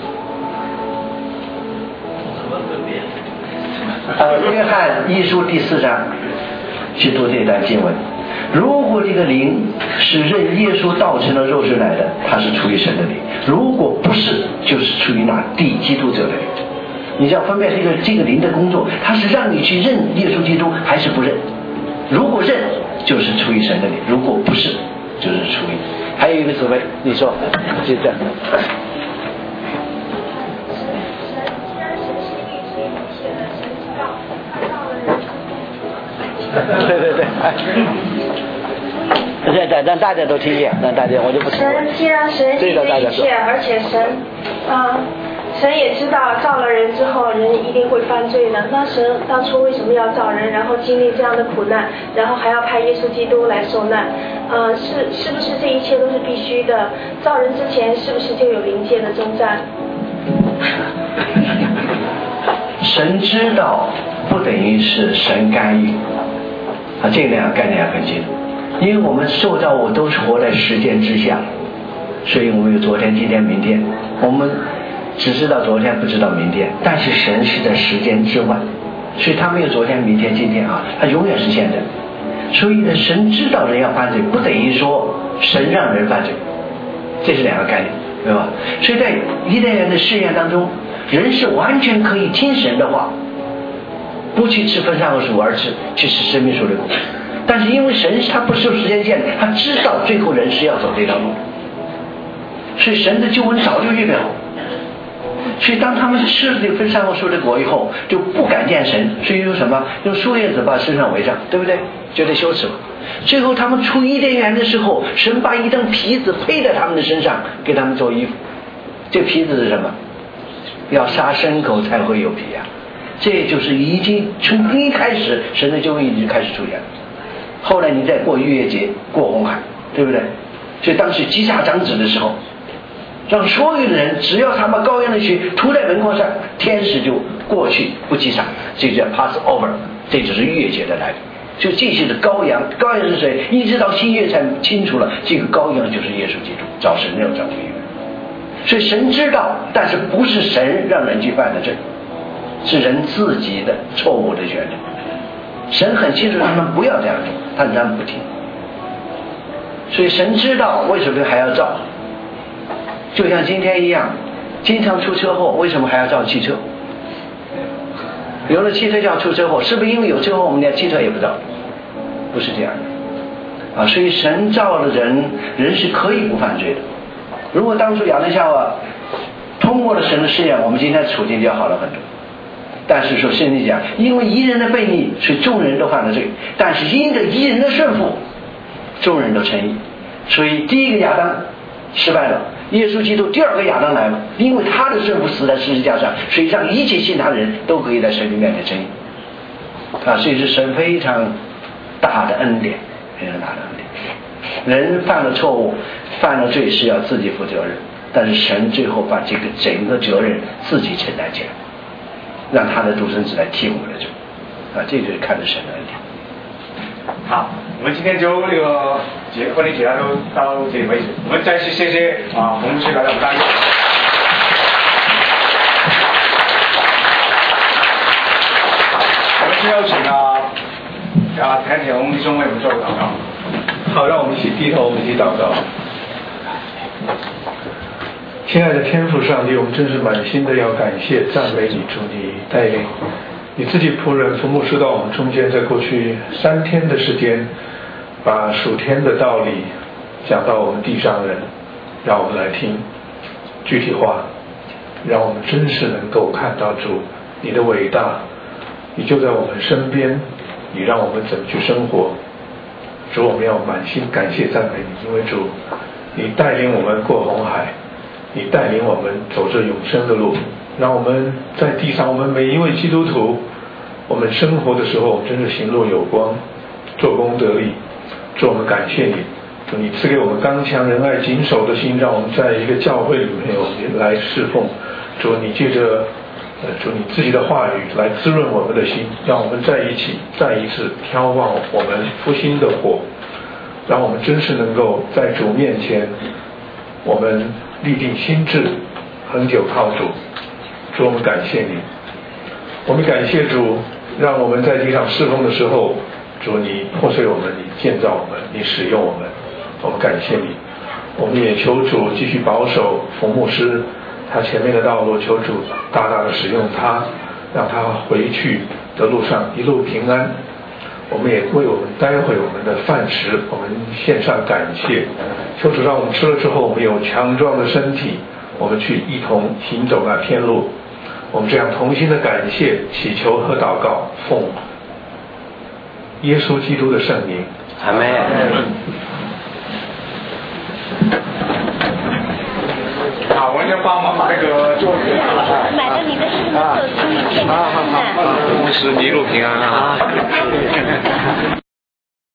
约翰一书第4章去读这段经文，如果这个灵是认耶稣道成了肉身来的，它是出于神的灵；如果不是，就是出于那敌基督者的灵。你要分辨这个灵的工作，它是让你去认耶稣基督还是不认。如果认，就是出于神的灵；如果不是，就是出于。还有一个姊妹，你说，就这样。对，让大家都听见，让大家我就不说了。 既然神记得一切，而且神也知道造了人之后人一定会犯罪的，那神当初为什么要造人，然后经历这样的苦难，然后还要派耶稣基督来受难？是不是这一切都是必须的？造人之前是不是就有灵界的征战？ 神知道不等于是神干预这两个概念要很清楚。因为我们受造物都是活在时间之下，所以我们有昨天、今天、明天，我们只知道昨天，不知道明天。但是神是在时间之外，所以他没有昨天、明天、今天他永远是现在。所以呢，神知道人要犯罪，不等于说神让人犯罪，这是两个概念，对吧？所以在伊甸园的试验当中，人是完全可以听神的话，不去吃分善恶树，而去吃生命树的果。但是因为神他不受时间限制，他知道最后人是要走这条路，所以神的救恩早就预备好。所以当他们吃了这个分善恶树的果以后，就不敢见神，所以用什么？用树叶子把身上围上，对不对？觉得羞耻嘛。最后他们出伊甸园的时候，神把一张皮子披在他们的身上，给他们做衣服。这皮子是什么？要杀牲口才会有皮这就是已经从一开始神的救恩已经开始出现了。后来你再过逾越节，过红海，对不对？ 所以当时击杀长子的时候，让所有的人只要他把羔羊的血涂在门框上，天使就过去不击杀，这叫 Passover， 这就是逾越节的来历。就这些的羔羊，羔羊是谁？一直到新约才清楚了，这个羔羊就是耶稣基督，找神要找这个。所以神知道，但是不是神让人去犯的罪，是人自己的错误的选择。神很清楚他们不要这样做，但他们不听。所以神知道为什么还要造，就像今天一样，经常出车祸，为什么还要造汽车？有了汽车就要出车祸，是不是因为有车祸我们连汽车也不造？不是这样的啊！所以神造了人，人是可以不犯罪的。如果当初亚当夏娃通过了神的试验，我们今天的处境就要好了很多。但是说圣经讲，因为一人的悖逆，所以众人都犯了罪；但是因着一人的顺服，众人都称义。所以第一个亚当失败了，耶稣基督第二个亚当来了，因为他的顺服死在十字架上，所以让一切信他的人都可以在神的面前称义啊！所以是神非常大的恩典，非常大的恩典。人犯了错误，犯了罪是要自己负责任，但是神最后把这个整个责任自己承担起来，让他的独生子来替我们的罪啊！这就是看着神的恩典。 好，我们今天就那个婚礼节都到这里为止。我们再次谢谢洪牧师来到我们大会。我们现在有请田铁弟兄为我们做个祷告。 好，让我们一起低头，我们一起祷告。亲爱的天父上帝，我们真是满心的要感谢赞美你，主你带领你自己仆人福牧师到我们中间，在过去3天的时间，把属天的道理讲到我们地上人，让我们来听具体化，让我们真是能够看到主你的伟大，你就在我们身边，你让我们怎么去生活。主，我们要满心感谢赞美你，因为主你带领我们过红海，你带领我们走这永生的路，让我们在地上，我们每一位基督徒，我们生活的时候真是行路有光，做工得力。主，我们感谢你，主你赐给我们刚强仁爱谨守的心，让我们在一个教会里面来侍奉。主，你借着主你自己的话语来滋润我们的心，让我们在一起再一次眺望我们复兴的火，让我们真是能够在主面前我们立定心志，恒久靠主。主，我们感谢你，我们感谢主，让我们在地上侍奉的时候，主你破碎我们，你建造我们，你使用我们，我们感谢你。我们也求主继续保守冯牧师他前面的道路，求主大大的使用他，让他回去的路上一路平安。我们也为我们待会我们的饭食，我们献上感谢，求主让我们吃了之后，我们有强壮的身体，我们去一同行走那天路。我们这样同心的感谢、祈求和祷告，奉耶稣基督的圣名， 阿们。 好，我们要帮忙把那个桌子买了你的书手机，健康的。 牧师一路平安啊。